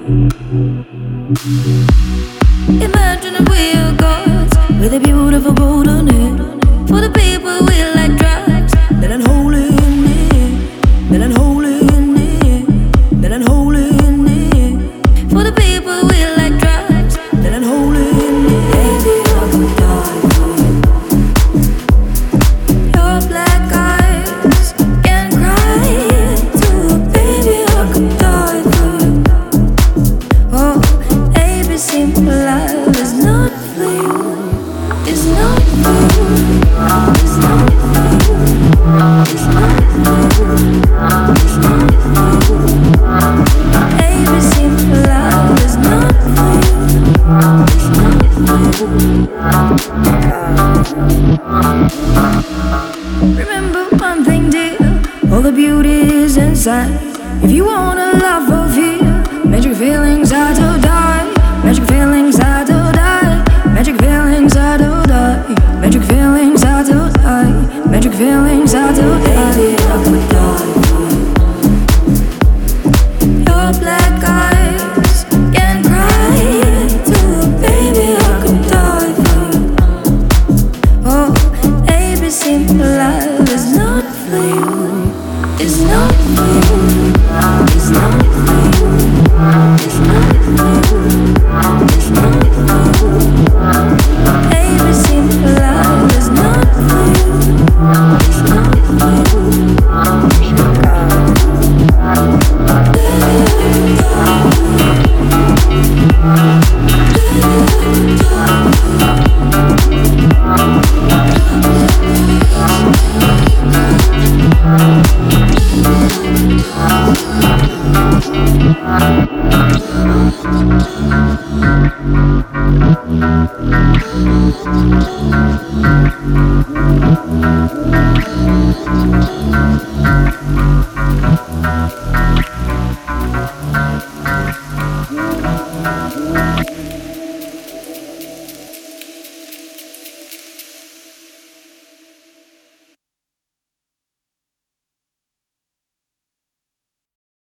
Imagine if we are gods with a beautiful golden hair. For the people we like drugs, that unholy in it, that unholy in it, that unholy in it. For the people we like drugs, that unholy in it. Baby, I could die for you. Your black eyes can cry too. Baby, I could die for you. Oh, baby, simple love is not for you. It's not for you. It's not for you. It's not for you. It's not for you. Baby, simple love is not for you. It's not for you. Remember one thing, dear. All the beauty is inside. If you wanna love or fear, magic feelings are to die. Magic feelings are to die. Magic feelings are to die. Magic feelings are to die. Magic feelings are to die. Baby, I could die for you. Your black eyes can cry too. Baby, I could die for you. Oh, baby, simple love is not for you. It's not for you. It's not for you. It's not for you. It's not for you. Baby, simple love is not for you. It's not for you.